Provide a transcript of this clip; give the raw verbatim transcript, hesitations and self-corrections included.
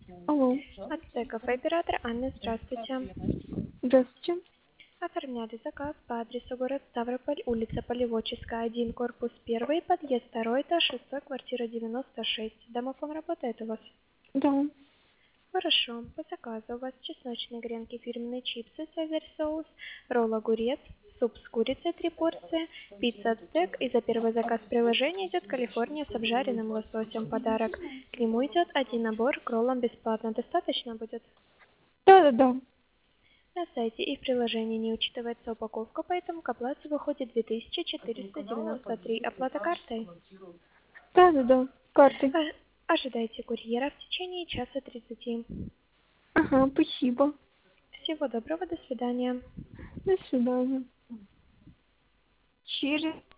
Алло, Ацтек кафе оператор Анна, здравствуйте. здравствуйте. Оформляли заказ по адресу город Ставрополь, улица Полеводческая, один, корпус один, подъезд два, этаж шестой, квартира девяносто шесть. Домофон работает у вас? Да, Хорошо. По заказу у вас чесночные гренки, фирменные чипсы, цезарь соус, ролл огурец, суп с курицей три порции, пицца ацтек, и за первый заказ в приложении идет Калифорния с обжаренным лососем подарок. К нему идет один набор к роллам бесплатно. Достаточно будет? да, да, да, На сайте и в приложении не учитывается упаковка, поэтому к оплате выходит две тысячи четыреста девяносто три. Оплата картой. да, да, да, картой. А- Ожидайте курьера в течение часа тридцати. Ага, спасибо. Всего доброго, до свидания. До свидания. Через